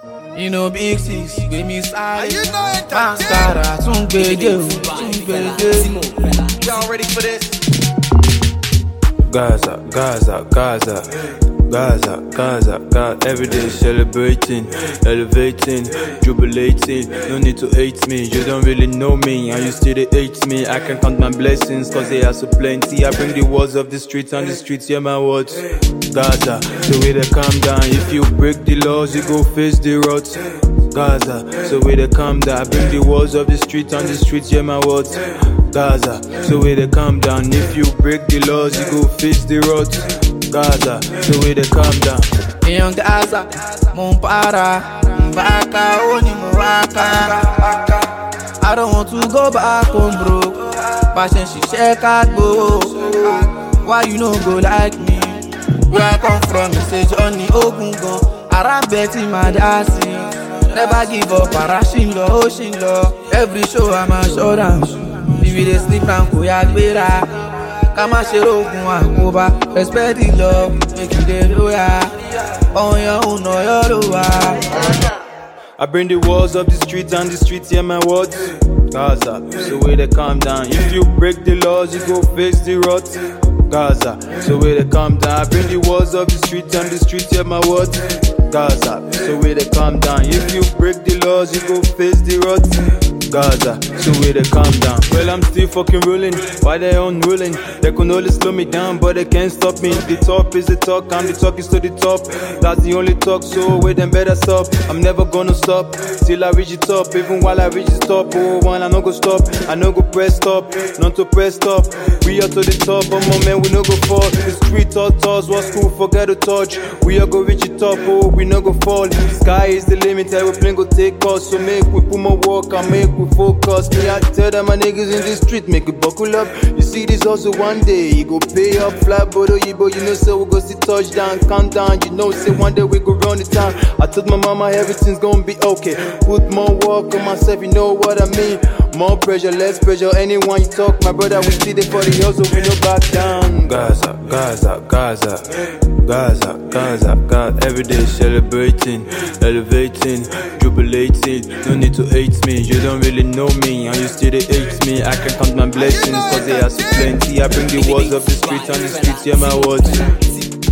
You know big six, give me side. You know it, Mankara, Tungbege. Y'all ready for this? Gaza, Gaza, Gaza, Gaza, Gaza, Gaza. Every day celebrating, elevating, jubilating. No need to hate me, you don't really know me, and you still they hate me. I can count my blessings, cause they are so plenty. I bring the words of the streets, and the streets hear my words. Gaza, the way they calm down. If you break the laws, you go face the rods. Gaza, so way they calm down. I bring the walls of the streets, and the streets hear my words. Gaza, so way they calm down. If you break the laws, you go face the rods. Gaza, so way they calm down. Young Gaza, Mumpara, Mbaka, Oni Mwaka. I don't want to go back home, bro. Passion she shake out, bro. Why you no go like me? Where I come from, you say Johnny Ogungo. Aram Betty Madasi. Never give up, Parashin Lo, Oshin Lo. Every show I'm a showdown. If you dey sleep and go ya gbera. Kama shero ogun akoba. Respect the love, make you dey loyal. On your own, no your lower. I bring the walls of the streets, and the streets hear my words. Gaza, so way they calm down. If you break the laws, you go face the rods. Gaza, so way they calm down. I bring the walls of the streets, and the streets hear my words. Gaza, so way they calm down. If you break the laws, you go face the rods. Gaza, so way they calm down. Well, I'm still fucking ruling, why they unruling? They can only slow me down, but they can't stop me. The top is the talk, and the talk is to the top. That's the only talk, so wait, them better stop. I'm never gonna stop, till I reach the top. Even while I reach the top, oh, one, I no go stop. I no go press stop, not to press stop. We are to the top, but my man, we no go fall. The street taught us what school forget to touch. We are go reach the top, oh, we no go fall. Sky is the limit, aeroplane go take us. So make we put more work and make we focus. Me, I tell them my niggas in the street, make it buckle up. You see this also one day, you go pay up. Fly bodo yibo, you know, so we go see touchdown, calm down. You know, say one day we go run the town. I told my mama everything's gonna be okay. Put more work on myself, you know what I mean. More pressure, less pressure. Anyone you talk, my brother, we see the for the hustle, we no back down. Gaza, Gaza, Gaza, Gaza, Gaza, Gaza. Every day celebrating, elevating, jubilating. No need to hate me, you don't really know me, and you still they hate me. I can count my blessings, cause they are so plenty. I bring the walls of the streets, and the streets hear my words.